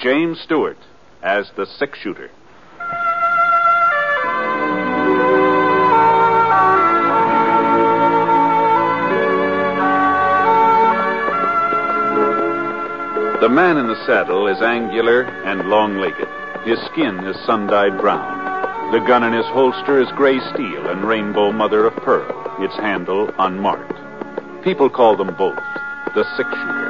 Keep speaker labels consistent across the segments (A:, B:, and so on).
A: James Stewart as the six-shooter. The man in the saddle is angular and long-legged. His skin is sun-dyed brown. The gun in his holster is gray steel and rainbow mother of pearl, its handle unmarked. People call them both the six-shooter.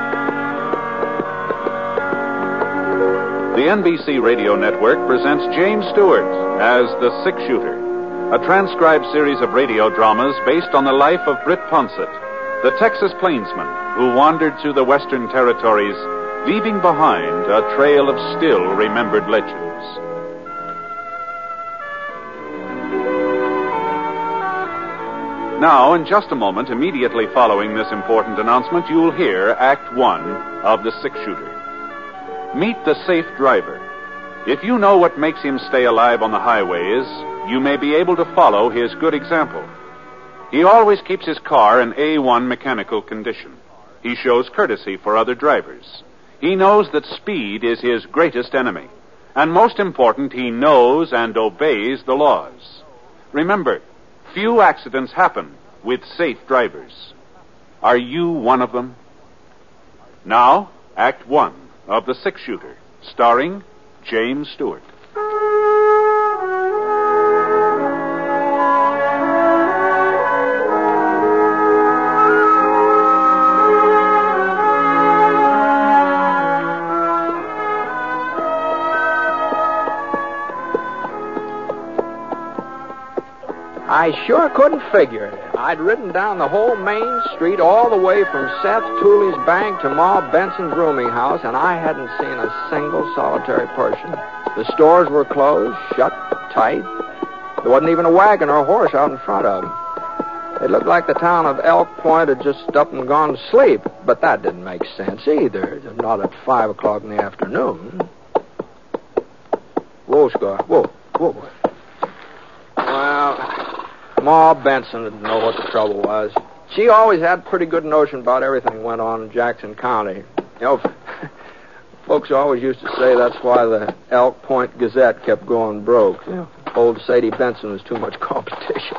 A: The NBC Radio Network presents James Stewart as the six-shooter, a transcribed series of radio dramas based on the life of Britt Ponsett, the Texas plainsman who wandered through the Western Territories, leaving behind a trail of still-remembered legends. Now, in just a moment, immediately following this important announcement, you'll hear Act One of The Six-Shooter. Meet the safe driver. If you know what makes him stay alive on the highways, you may be able to follow his good example. He always keeps his car in A1 mechanical condition. He shows courtesy for other drivers. He knows that speed is his greatest enemy. And most important, he knows and obeys the laws. Remember, few accidents happen with safe drivers. Are you one of them? Now, Act One of The Six-Shooter, starring James Stewart.
B: I sure couldn't figure it. I'd ridden down the whole main street all the way from Seth Tooley's bank to Ma Benson's rooming house, and I hadn't seen a single solitary person. The stores were closed, shut tight. There wasn't even a wagon or a horse out in front of them. It looked like the town of Elk Point had just up and gone to sleep, but that didn't make sense either. Not at 5 o'clock in the afternoon. Whoa, Scar. Whoa. Well, Ma Benson didn't know what the trouble was. She always had a pretty good notion about everything that went on in Jackson County. You know, folks always used to say that's why the Elk Point Gazette kept going broke. You know, old Sadie Benson was too much competition.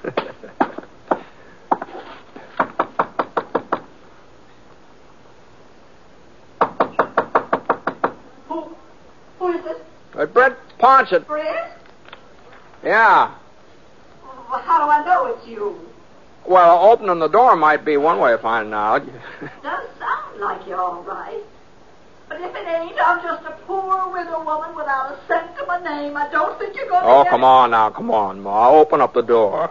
C: Who is it?
B: Britt Ponsett.
C: Britt?
B: Yeah.
C: Well, how do I know it's you?
B: Well, opening the door might be one way of finding out.
C: Does sound like you're all right. But if it ain't, I'm just a poor widow woman without a cent to my name. I don't think you're going to
B: Oh, come on, Ma. Open up the door.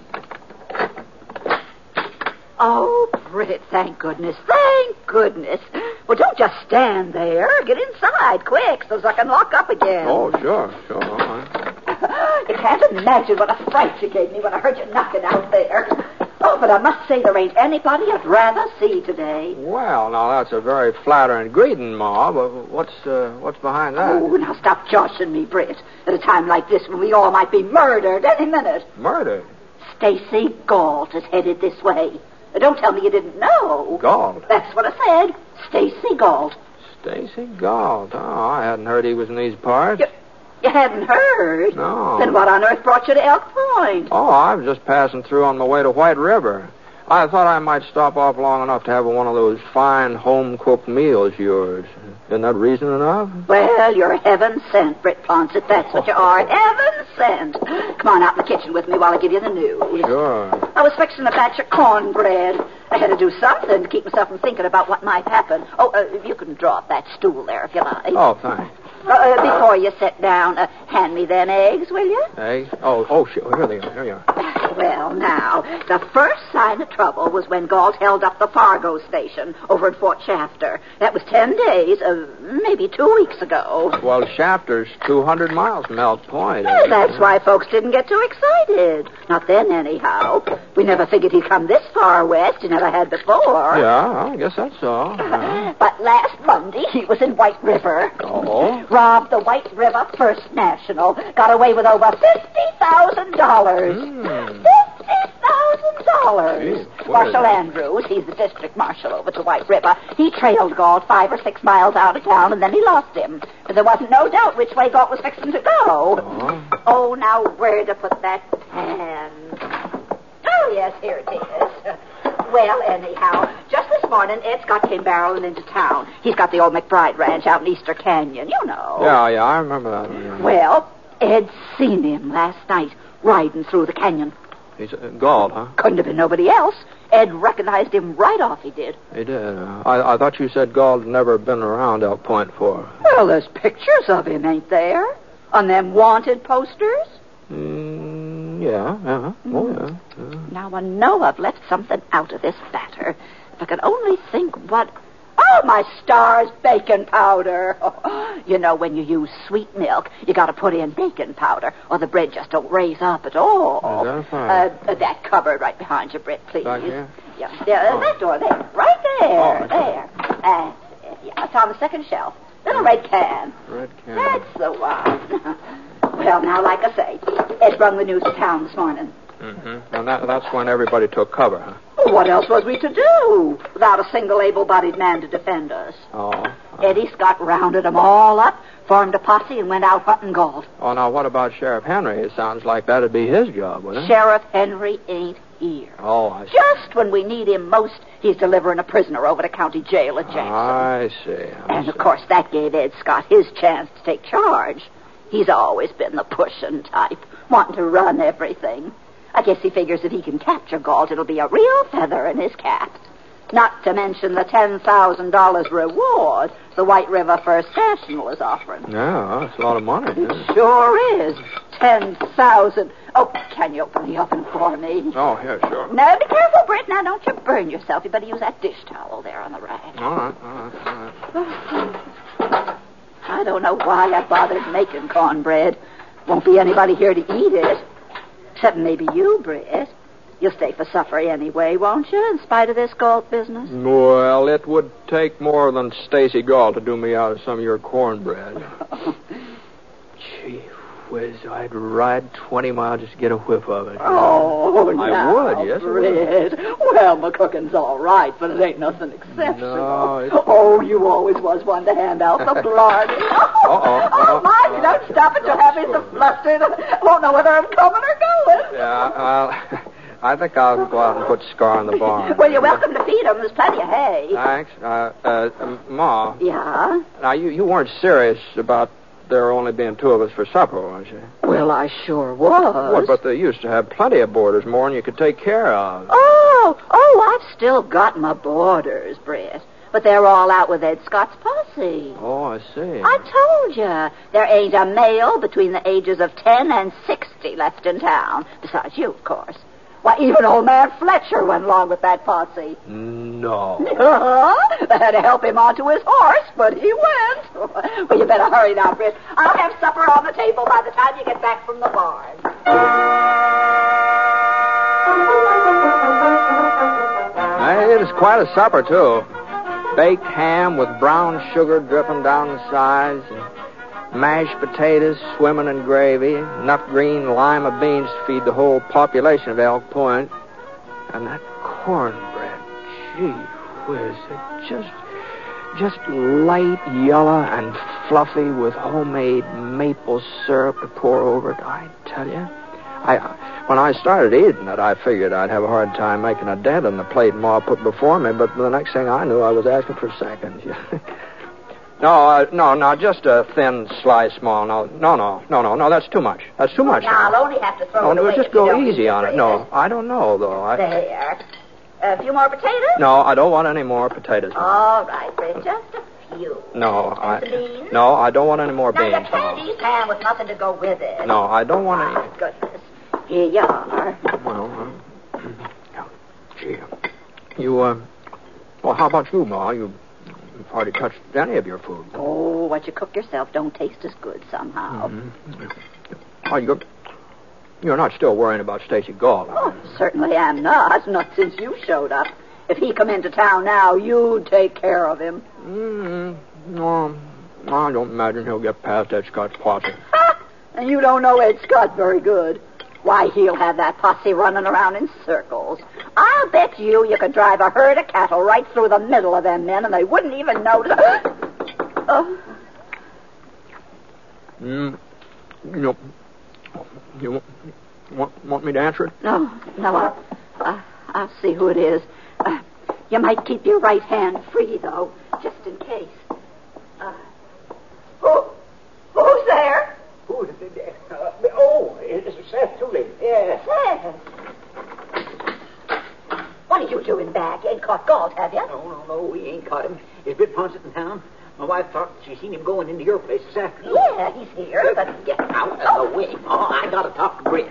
C: Oh, Britt, thank goodness. Well, don't just stand there. Get inside, quick, so I can lock up again.
B: Oh, sure. All right.
C: You can't imagine what a fright you gave me when I heard you knocking out there. Oh, but I must say there ain't anybody I'd rather see today.
B: Well, now, that's a very flattering greeting, Ma, but what's behind that?
C: Oh, now stop joshing me, Britt. At a time like this when we all might be murdered any minute.
B: Murdered?
C: Stacy Galt is headed this way. Don't tell me you didn't know.
B: Galt?
C: That's what I said. Stacy Galt.
B: Stacy Galt? Oh, I hadn't heard he was in these parts.
C: You hadn't heard?
B: No.
C: Then what on earth brought you to Elk Point?
B: Oh, I was just passing through on my way to White River. I thought I might stop off long enough to have one of those fine home-cooked meals of yours. Isn't that reason enough?
C: Well, you're heaven sent, Britt Ponsett. That's what you are. Heaven sent. Come on out in the kitchen with me while I give you the news.
B: Sure.
C: I was fixing a batch of cornbread. I had to do something to keep myself from thinking about what might happen. Oh, you can draw up that stool there if you like.
B: Oh, thanks.
C: Before you sit down, hand me them eggs, will you?
B: Eggs? Oh, sure. Here they are. Here you are.
C: Well, now, the first sign of trouble was when Galt held up the Fargo station over at Fort Shafter. That was 10 days, maybe 2 weeks ago.
B: Well, Shafter's 200 miles from Elk Point.
C: Well, that's why folks didn't get too excited. Not then, anyhow. We never figured he'd come this far west. He never had before.
B: Yeah, I guess that's so.
C: But last Monday, he was in White River.
B: Oh?
C: Robbed the White River First National. Got away with over $50,000. $50,000.
B: Gee,
C: Marshal Andrews, he's the district marshal over to White River. He trailed Galt 5 or 6 miles out of town, and then he lost him. But there wasn't no doubt which way Galt was fixing to go. Oh, now where to put that pen? Oh, yes, here it is. Well, anyhow, just this morning, Ed Scott came barreling into town. He's got the old McBride Ranch out in Easter Canyon, you know.
B: Yeah, I remember that one. Yeah.
C: Well, Ed seen him last night riding through the canyon.
B: He's Galt, huh?
C: Couldn't have been nobody else. Ed recognized him right off, he did.
B: He did. I thought you said Galt had never been around Elk Point before.
C: Well, there's pictures of him, ain't there? On them wanted posters?
B: Yeah. Oh, yeah.
C: Now, I know I've left something out of this batter. If I could only think what... Oh, my stars, bacon powder. You know, when you use sweet milk, you got to put in baking powder, or the bread just don't raise up at all.
B: Is that fine?
C: That cupboard right behind you, Britt, please.
B: Back here?
C: Yeah, that door there. Right there. There. Yeah, it's on the second shelf. Little red can.
B: Red can.
C: That's the one. Well, now, like I say, Ed brung the news to town this morning.
B: Mm-hmm. And that's when everybody took cover, huh?
C: Well, what else was we to do without a single able-bodied man to defend us? Eddie Scott rounded them all up, formed a posse, and went out hunting Galt.
B: Oh, now, what about Sheriff Henry? It sounds like that'd be his job, wouldn't it?
C: Sheriff Henry ain't here.
B: Oh, I see.
C: Just when we need him most, he's delivering a prisoner over to county jail at Jackson.
B: I see.
C: And, of course, that gave Ed Scott his chance to take charge. He's always been the pushing type, wanting to run everything. I guess he figures if he can capture Galt, it'll be a real feather in his cap. Not to mention the $10,000 reward the White River First National is offering.
B: Yeah, that's a lot of money.
C: It sure is. 10,000. Oh, can you open the oven for me?
B: Oh, yeah, sure.
C: Now, be careful, Britt. Now, don't you burn yourself. You better use that dish towel there on the rack.
B: All right.
C: I don't know why I bothered making cornbread. Won't be anybody here to eat it. Except maybe you, Britt. You'll stay for supper anyway, won't you, in spite of this Galt business?
B: Well, it would take more than Stacy Galt to do me out of some of your cornbread. Gee whiz, I'd ride 20 miles just to get a whiff of it.
C: Oh,
B: I would, yes.
C: Britt. Well, my cooking's all right, but it ain't nothing exceptional.
B: No,
C: Oh, you always was one to hand out the blarney. Oh, mind, don't stop it. You'll have me so flustered. I won't know whether I'm coming or going.
B: Yeah, I think I'll go out and put Scar in the barn.
C: Well, you're welcome to feed him. There's plenty of hay.
B: Thanks. Ma.
C: Yeah?
B: Now, you weren't serious about there only being 2 of us for supper, weren't you?
C: Well, I sure was.
B: Well, but they used to have plenty of boarders, more than you could take care of.
C: Oh, I've still got my boarders, Britt. But they're all out with Ed Scott's posse.
B: Oh, I see.
C: I told you. There ain't a male between the ages of 10 and 60 left in town. Besides you, of course. Why, even old man Fletcher went along with that posse.
B: No.
C: They had to help him onto his horse, but he went. Well, you better hurry now, Britt. I'll have supper on the table by the time you get back from the barn.
B: Hey, it is quite a supper, too. Baked ham with brown sugar dripping down the sides, and mashed potatoes swimming in gravy, enough green lima beans to feed the whole population of Elk Point. And that cornbread, gee whiz, it just light yellow and fluffy with homemade maple syrup to pour over it. I tell you, when I started eating it, I figured I'd have a hard time making a dent in the plate Ma put before me, but the next thing I knew, I was asking for seconds. No, just a thin slice, small. No, that's too much. That's too much.
C: Now, I'll only have to throw it away.
B: Just go easy on it. No, I don't know, though.
C: There. A few more potatoes?
B: No, I don't want any more potatoes.
C: All right, Britt, just a few.
B: No,
C: beans?
B: No, I don't want any more beans.
C: Now, you can't eat ham with nothing to go with it.
B: No, I don't want any.
C: Oh, goodness. Here you are.
B: Well, gee. Well, how about you, Ma? You've hardly touched any of your food.
C: Oh, what you cook yourself don't taste as good somehow.
B: Mm-hmm. Oh, you're not still worrying about Stacy Galt,
C: Oh, certainly am not since you showed up. If he come into town now, you'd take care of him.
B: No, I don't imagine he'll get past Ed Scott's posse.
C: And you don't know Ed Scott very good. Why, he'll have that posse running around in circles. I'll bet you could drive a herd of cattle right through the middle of them men, and they wouldn't even notice.
B: You want me to answer it?
C: No, I'll see who it is. You might keep your right hand free, though, just in case. Who's there?
D: It's Seth Tooley. Yes.
C: Seth. What are you doing back? You ain't caught Galt, have you?
D: No, we ain't caught him. Is Britt Ponset in town? My wife thought she seen him going into your place this afternoon.
C: Yeah, he's here, but get
D: Out of the way. Oh, I gotta talk to Britt.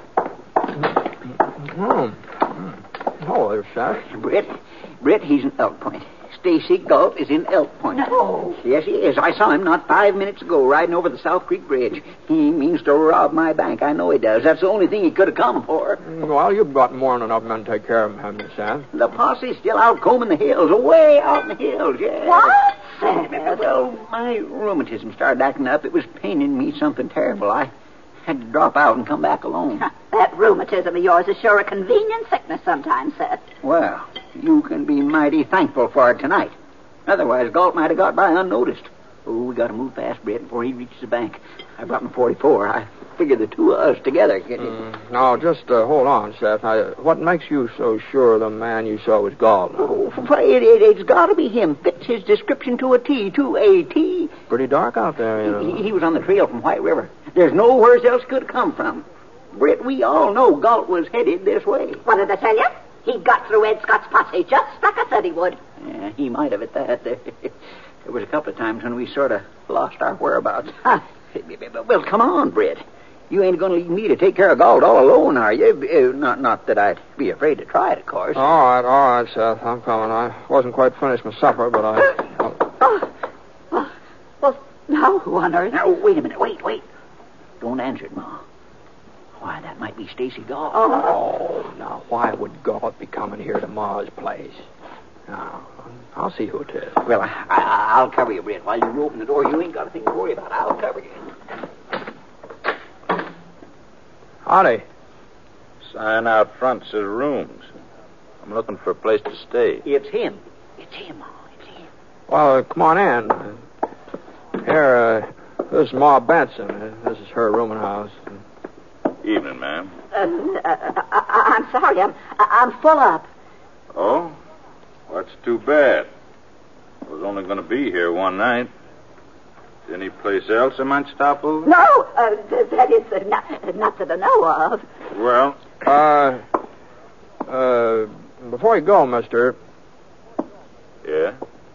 B: Hello there, Seth.
D: Britt, he's in Elk Point. Stacy Galt is in Elk Point.
C: No.
D: Yes, he is. I saw him not 5 minutes ago riding over the South Creek Bridge. He means to rob my bank. I know he does. That's the only thing he could have come for.
B: Well, you've got more than enough men to take care of him, haven't you, Seth?
D: The posse's still out combing the hills, away out in the hills, yeah.
C: What? Seth?
D: Well, my rheumatism started acting up. It was paining me something terrible. I had to drop out and come back alone.
C: That rheumatism of yours is sure a convenient sickness sometimes, Seth.
D: Well, you can be mighty thankful for it tonight. Otherwise, Galt might have got by unnoticed. Oh, we got to move fast, Britt, before he reaches the bank. I brought him 44. I figured the two of us together could...
B: Now, just hold on, Seth. What makes you so sure the man you saw was Galt?
D: Oh, it's got to be him. Fits his description to a T, to a T.
B: Pretty dark out there, you know.
D: He was on the trail from White River. There's nowhere else could have come from. Britt, we all know Galt was headed this way.
C: What did I tell you? He got through Ed Scott's posse just like I said he would.
D: Yeah, he might have at that. There was a couple of times when we sort of lost our whereabouts. Well, come on, Britt. You ain't going to leave me to take care of Galt all alone, are you? Not that I'd be afraid to try it, of course.
B: All right, Seth. I'm coming. I wasn't quite finished my supper, but
C: Well, now who on earth?
D: Now, wait a minute. Wait. Don't answer it, Ma. Why, that might be Stacy Galt.
B: Oh, now, why would Galt be coming here to Ma's place? Now, I'll see who it is.
D: Well, I'll cover you, Britt. While you open the door, you ain't got a thing to worry about. I'll cover you.
B: Howdy.
E: Sign out front says rooms. I'm looking for a place to stay.
D: It's him, Ma. It's him.
B: Well, come on in. Here, this is Ma Benson. This is her rooming house.
E: Evening, ma'am.
C: I'm sorry. I'm full up.
E: Oh? Well, that's too bad. I was only going to be here one night. Any place else I might stop over?
C: No, that is not that I know of.
E: Well?
B: Before you go, mister.
E: Yeah?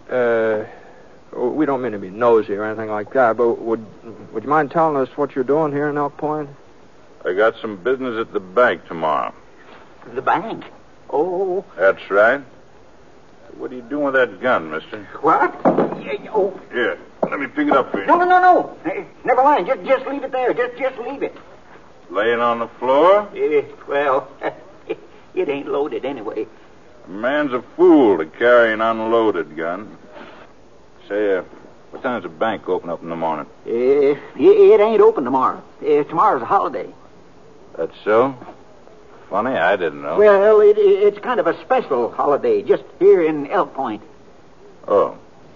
B: We don't mean to be nosy or anything like that, but would you mind telling us what you're doing here in Elk Point?
E: I got some business at the bank tomorrow.
D: The bank? Oh.
E: That's right. What are you doing with that gun, mister?
D: What?
E: Here, let me pick it up for you.
D: No. Hey, never mind. Just leave it there. Just leave it.
E: Laying on the floor?
D: Well, it ain't loaded anyway.
E: A man's a fool to carry an unloaded gun. Say, what time's the bank open up in the morning?
D: It ain't open tomorrow. Tomorrow's a holiday.
E: That's so? Funny, I didn't know.
D: Well, it's kind of a special holiday, just here in Elk Point.
E: Oh.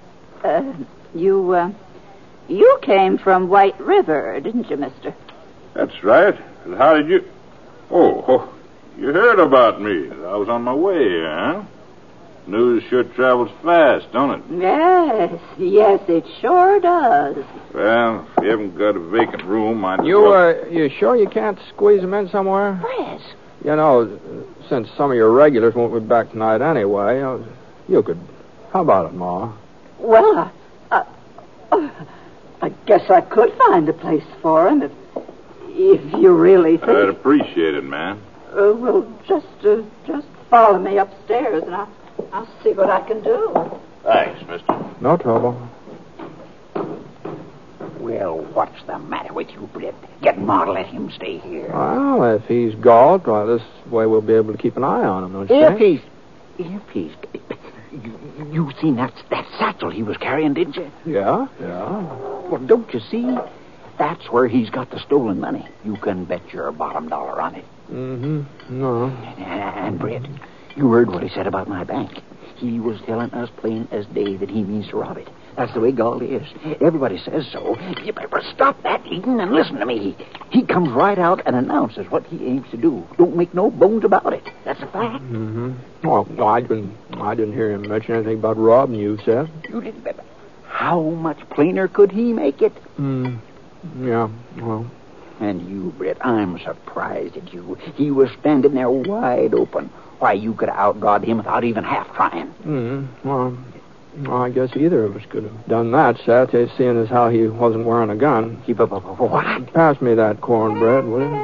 C: You came from White River, didn't you, mister?
E: That's right. How did you... Oh, you heard about me. I was on my way, huh? News sure travels fast, don't it?
C: Yes, it sure does.
E: Well, if you haven't got a vacant room, I'd...
B: You sure you can't squeeze them in somewhere?
C: Yes.
B: You know, since some of your regulars won't be back tonight anyway, you could... How about it, Ma?
C: Well, I guess I could find a place for him if you really think...
E: I'd appreciate it, man.
C: Well, just follow me upstairs and I'll see what I can do.
E: Thanks, mister.
B: No trouble.
D: Well, what's the matter with you, Britt? Get Ma to let him stay here.
B: Well, if he's Galt, this way we'll be able to keep an eye on him, don't you think?
D: If he's... You seen that satchel he was carrying, didn't you?
B: Yeah.
D: Well, don't you see? that's where he's got the stolen money. You can bet your bottom dollar on it.
B: Mm-hmm. No.
D: And, Britt, you heard what he said about my bank. He was telling us plain as day that he means to rob it. That's the way Galt is. Everybody says so. You better stop that, Eden, and listen to me. He comes right out and announces what he aims to do. Don't make no bones about it. That's a fact.
B: Mm-hmm. Well, no, I didn't hear him mention anything about robbing you, Seth.
D: You didn't. How much plainer could he make it?
B: Yeah, well.
D: And you, Britt, I'm surprised at you. He was standing there wide open. Why, you could have outgawed him without even half trying.
B: Well, I guess either of us could have done that, Seth, seeing as how he wasn't wearing a gun.
D: What?
B: Pass me that cornbread, will you?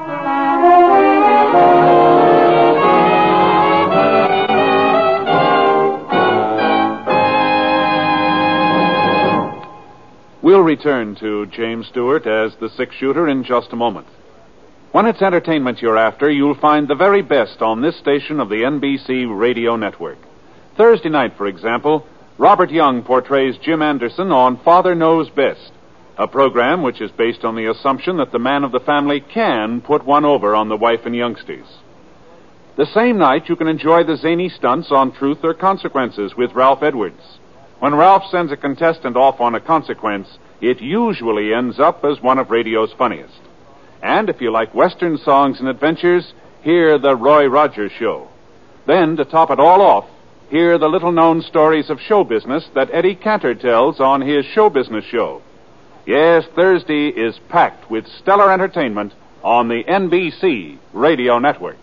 A: We'll return to James Stewart as the six-shooter in just a moment. When it's entertainment you're after, you'll find the very best on this station of the NBC radio network. Thursday night, for example, Robert Young portrays Jim Anderson on Father Knows Best, a program which is based on the assumption that the man of the family can put one over on the wife and youngsters. The same night, you can enjoy the zany stunts on Truth or Consequences with Ralph Edwards. When Ralph sends a contestant off on a consequence, it usually ends up as one of radio's funniest. And if you like Western songs and adventures, hear the Roy Rogers Show. Then, to top it all off, hear the little-known stories of show business that Eddie Cantor tells on his Show Business Show. Yes, Thursday is packed with stellar entertainment on the NBC Radio Network.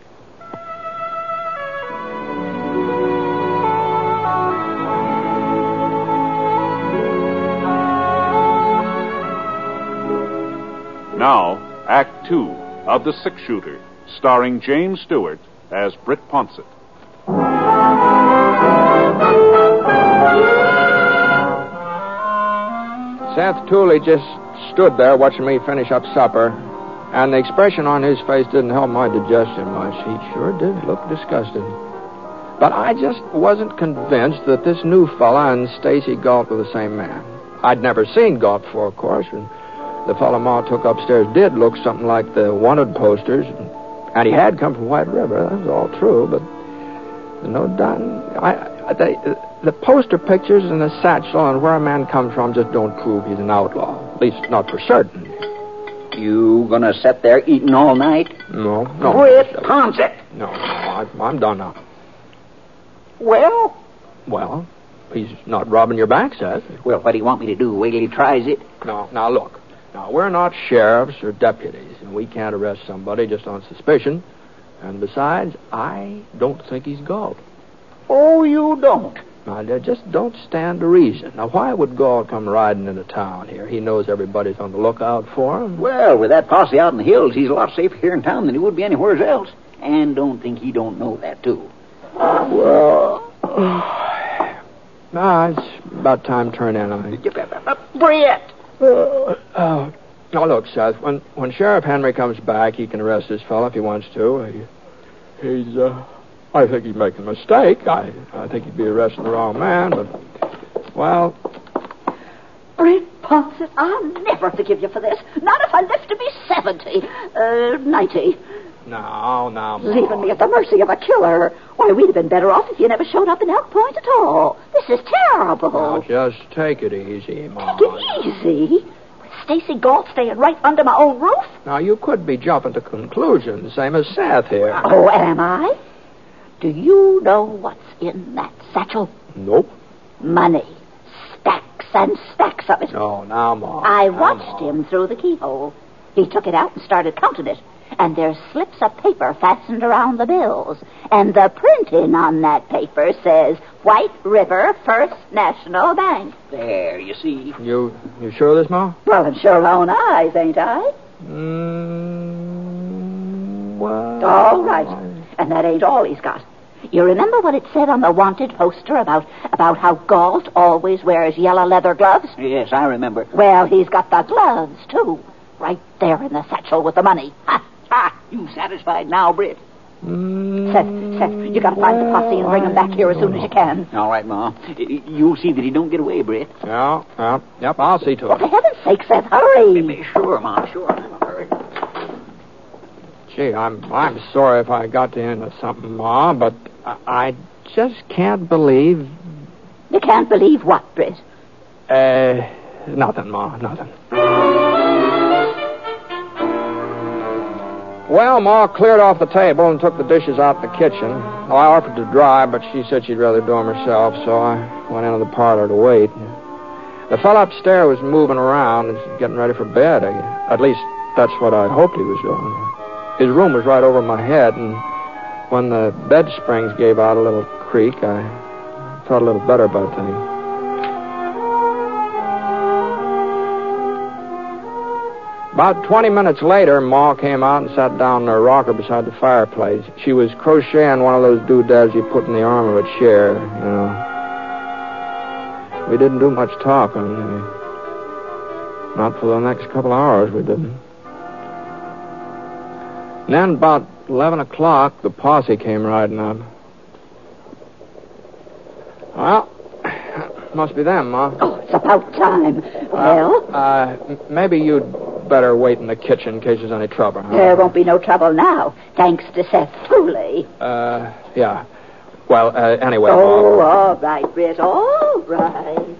A: Now, Act 2 of The Six-Shooter, starring James Stewart as Britt Ponsett.
B: Seth Tooley just stood there watching me finish up supper, and the expression on his face didn't help my digestion much. He sure did look disgusted. But I just wasn't convinced that this new fella and Stacy Galt were the same man. I'd never seen Galt before, of course, and the fellow Ma took upstairs did look something like the wanted posters, and he had come from White River. That was all true, but no doubt. The poster pictures and the satchel and where a man comes from just don't prove he's an outlaw. At least not for certain.
D: You gonna sit there eating all night?
B: No.
D: Britt Ponsett!
B: No, I'm done now.
D: Well,
B: he's not robbing your bank, Seth.
D: Well, what do you want me to do? Wait till he tries it?
B: No, now look. Now, we're not sheriffs or deputies, and we can't arrest somebody just on suspicion. And besides, I don't think he's Galt.
D: Oh, you don't?
B: Now, just don't stand to reason. Now, why would Galt come riding into town here? He knows everybody's on the lookout for him.
D: Well, with that posse out in the hills, he's a lot safer here in town than he would be anywhere else. And don't think he don't know that, too.
B: Well, it's about time to turn in, I think.
D: Britt!
B: Now, look, Seth, when Sheriff Henry comes back, he can arrest this fellow if he wants to. I think he's making a mistake. I think he'd be arresting the wrong man, but, well...
C: Britt Ponsett, I'll never forgive you for this. Not if I live to be 90.
B: No.
C: Leaving me at the mercy of a killer. Why, we'd have been better off if you never showed up in Elk Point at all. This is terrible.
B: Now, just take it easy, Mom.
C: Take it easy? With Stacy Galt staying right under my own roof?
B: Now, you could be jumping to conclusions, same as Seth here.
C: Oh, am I? Do you know what's in that satchel?
B: Nope.
C: Money. Stacks and stacks of it.
B: Oh, now, Mom.
C: I watched him through the keyhole. He took it out and started counting it. And there's slips of paper fastened around the bills. And the printing on that paper says White River First National Bank.
D: There, you see.
B: You sure of this, Ma?
C: Well, I'm sure own eyes, ain't I?
B: Well...
C: All right. And that ain't all he's got. You remember what it said on the wanted poster about how Galt always wears yellow leather gloves?
D: Yes, I remember.
C: Well, he's got the gloves, too. Right there in the satchel with the money. Ha!
D: You satisfied now, Britt?
C: Seth, you gotta find the posse and bring them back here as soon as you can.
D: All right, Ma. You'll see that he don't get away, Brett.
B: Yep, I'll see to
C: For
B: it.
C: heaven's sake, Seth, hurry.
D: Sure, Ma, sure. I'm in a hurry.
B: Gee, I'm sorry if I got you into something, Ma, but I just can't believe...
C: You can't believe what, Britt?
B: Nothing, Ma, nothing. Well, Ma cleared off the table and took the dishes out the kitchen. Well, I offered to dry, but she said she'd rather do them herself, so I went into the parlor to wait. The fellow upstairs was moving around and getting ready for bed. At least, that's what I hoped he was doing. His room was right over my head, and when the bed springs gave out a little creak, I felt a little better about things. About 20 minutes later, Ma came out and sat down in her rocker beside the fireplace. She was crocheting one of those doodads you put in the arm of a chair, you know. We didn't do much talking. Not for the next couple of hours, we didn't. And then about 11 o'clock, the posse came riding up. Well, must be them, Ma.
C: Oh, it's about time. Well?
B: Maybe you'd better wait in the kitchen in case there's any trouble. Huh?
C: There won't be no trouble now, thanks to Seth Tooley.
B: Yeah. Well, anyway...
C: Oh, all right, Britt, all right.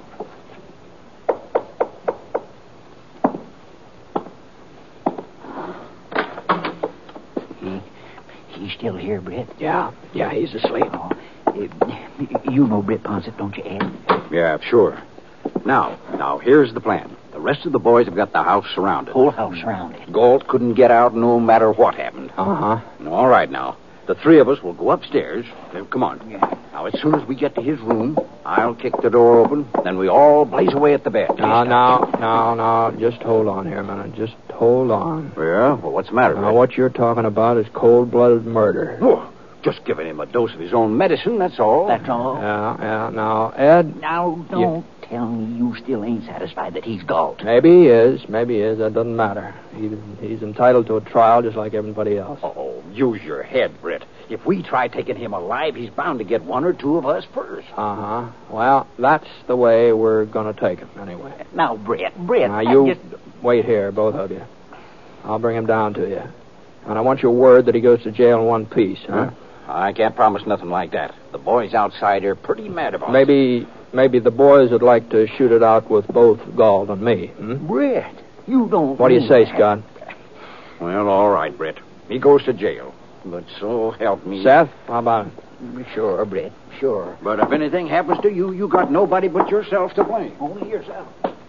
D: He's still here, Britt?
B: Yeah, he's asleep.
D: Oh, you know Britt Ponsett, don't you, Ed?
F: Yeah, sure. Now, here's the plan. The rest of the boys have got the house surrounded.
D: Whole house surrounded.
F: Galt couldn't get out no matter what happened.
B: Uh-huh.
F: All right, now. The three of us will go upstairs. Come on.
D: Yeah.
F: Now, as soon as we get to his room, I'll kick the door open, then we all blaze away at the bed.
B: No. Just hold on here a minute. Just hold on.
F: Yeah? Well, what's the matter,
B: Now,
F: Red?
B: what you're talking about is cold-blooded murder.
F: Oh, just giving him a dose of his own medicine, that's all.
D: That's all?
B: Yeah. Now, Ed...
D: Now, don't tell me you still ain't satisfied that he's Galt.
B: Maybe he is. That doesn't matter. He's entitled to a trial just like everybody else.
F: Oh, use your head, Britt. If we try taking him alive, he's bound to get one or two of us first.
B: Uh-huh. Well, that's the way we're going to take him, anyway.
D: Now, Britt.
B: Now, you wait here, both of you. I'll bring him down to you. And I want your word that he goes to jail in one piece, huh?
F: I can't promise nothing like that. The boys outside are pretty mad about it.
B: Maybe the boys would like to shoot it out with both Galt and me.
D: Britt, you don't...
B: What do you say, Scott?
F: Well, all right, Britt. He goes to jail. But so help me.
B: Seth, how about it?
D: Sure, Britt, sure.
F: But if anything happens to you, you got nobody but yourself to blame.
D: Only yourself.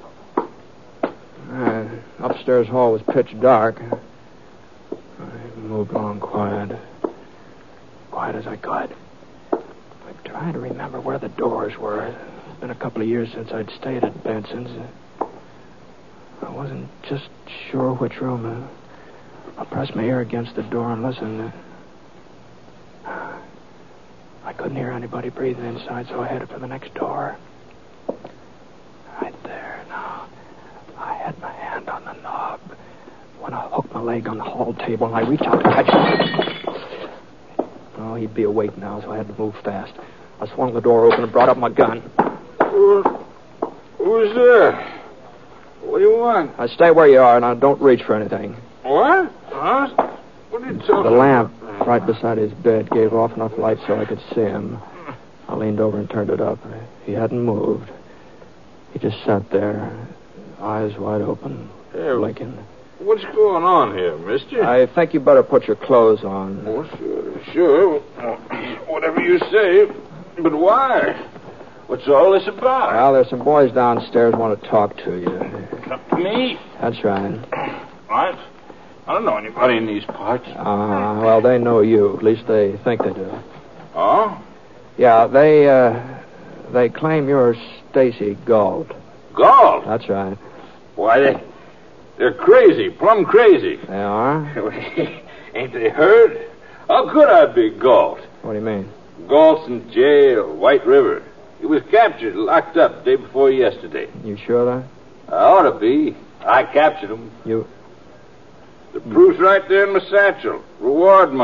B: Upstairs hall was pitch dark. I moved along quiet as I could. I'm trying to remember where the doors were. It's been a couple of years since I'd stayed at Benson's. I wasn't just sure which room. I pressed my ear against the door and listened. I couldn't hear anybody breathing inside, so I headed for the next door. Right there now. I had my hand on the knob when I hooked my leg on the hall table and I reached out to catch him. Oh, he'd be awake now, so I had to move fast. I swung the door open and brought up my gun.
E: Who's there? What do you want?
B: Now, stay where you are, and don't reach for anything.
E: What? Huh? What are you talking
B: The lamp right beside his bed gave off enough light so I could see him. I leaned over and turned it up. He hadn't moved. He just sat there, eyes wide open, blinking.
E: What's going on here, mister?
B: I think you better put your clothes on.
E: Oh, sure. Whatever you say. But why? What's all this about?
B: Well, there's some boys downstairs want to talk to you.
E: Me?
B: That's right.
E: What? I don't know anybody in these parts.
B: Well, they know you. At least they think they do.
E: Oh?
B: Yeah, they claim you're Stacy Galt.
E: Galt?
B: That's right.
E: Why, they're crazy, plumb crazy.
B: They are?
E: Ain't they heard? How could I be Galt?
B: What do you mean?
E: Galt's in jail, White River. He was captured, locked up the day before yesterday.
B: You sure that?
E: I ought to be. I captured him.
B: You...
E: The proof's right there in my satchel. Reward money.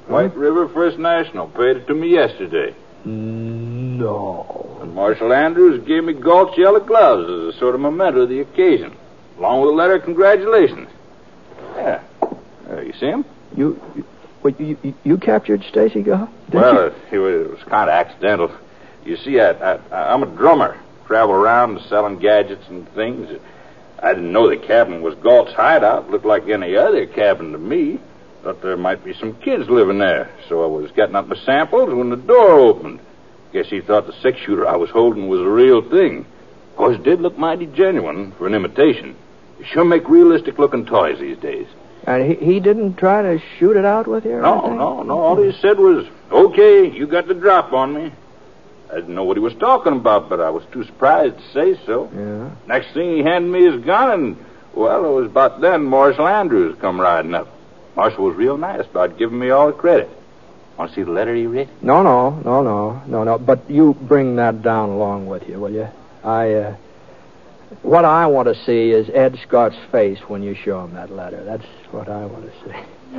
E: White River First National paid it to me yesterday.
B: No.
E: And Marshal Andrews gave me Galt's yellow gloves as a sort of memento of the occasion, along with a letter of congratulations. Yeah. You see him?
B: You captured Stacy Galt?
E: Well, it was kind of accidental. You see, I'm a drummer. Travel around selling gadgets and things. I didn't know the cabin was Galt's hideout. Looked like any other cabin to me. Thought there might be some kids living there. So I was getting up my samples when the door opened. Guess he thought the six-shooter I was holding was a real thing. Of course, it did look mighty genuine for an imitation. You sure make realistic-looking toys these days.
B: And he didn't try to shoot it out with you?
E: No. All he said was, okay, you got the drop on me. I didn't know what he was talking about, but I was too surprised to say so.
B: Yeah.
E: Next thing, he handed me his gun, and, well, it was about then Marshal Andrews come riding up. Marshal was real nice about giving me all the credit. Want to see the letter he wrote?
B: No. But you bring that down along with you, will you? What I want to see is Ed Scott's face when you show him that letter. That's what I want to see.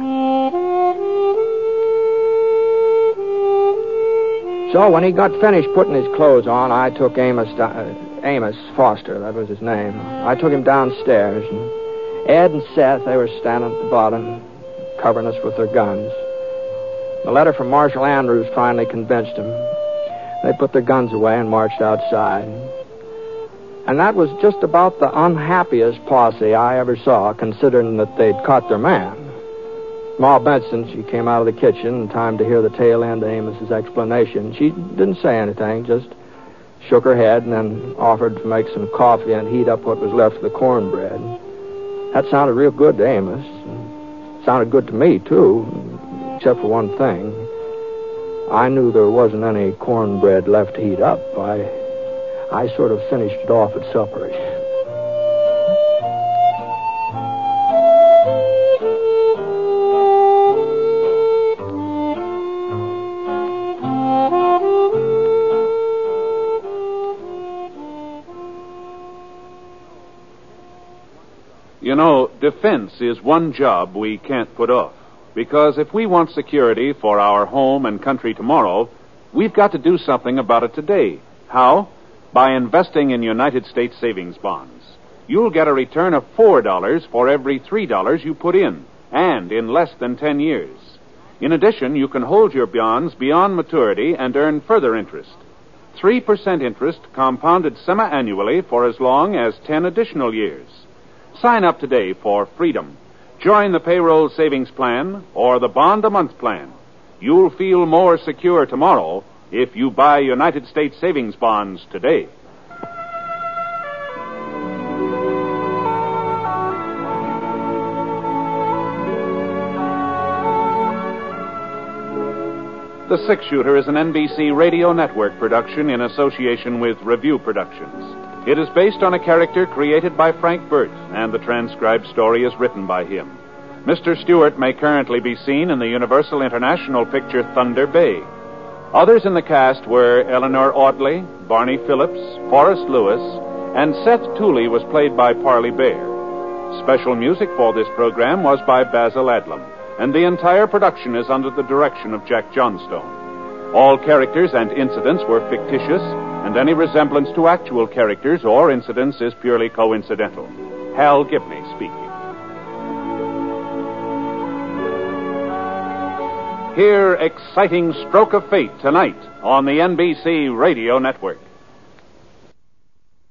B: So when he got finished putting his clothes on, I took Amos Foster, that was his name. I took him downstairs, and Ed and Seth, they were standing at the bottom, covering us with their guns. The letter from Marshal Andrews finally convinced them. They put their guns away and marched outside. And that was just about the unhappiest posse I ever saw, considering that they'd caught their man. Ma Benson, she came out of the kitchen in time to hear the tail end of Amos's explanation. She didn't say anything, just shook her head and then offered to make some coffee and heat up what was left of the cornbread. That sounded real good to Amos. It sounded good to me, too, except for one thing. I knew there wasn't any cornbread left to heat up. I sort of finished it off at supper.
A: You know, defense is one job we can't put off. Because if we want security for our home and country tomorrow, we've got to do something about it today. How? By investing in United States savings bonds. You'll get a return of $4 for every $3 you put in, and in less than 10 years. In addition, you can hold your bonds beyond maturity and earn further interest. 3% interest compounded semi-annually for as long as 10 additional years. Sign up today for freedom. Join the payroll savings plan or the bond-a-month plan. You'll feel more secure tomorrow if you buy United States savings bonds today. The Six Shooter is an NBC Radio Network production in association with Review Productions. It is based on a character created by Frank Burt, and the transcribed story is written by him. Mr. Stewart may currently be seen in the Universal International picture Thunder Bay. Others in the cast were Eleanor Audley, Barney Phillips, Forrest Lewis, and Seth Tooley was played by Parley Bear. Special music for this program was by Basil Adlam, and the entire production is under the direction of Jack Johnstone. All characters and incidents were fictitious, and any resemblance to actual characters or incidents is purely coincidental. Hal Gibney speaking. Hear Exciting Stroke of Fate tonight on the NBC Radio Network.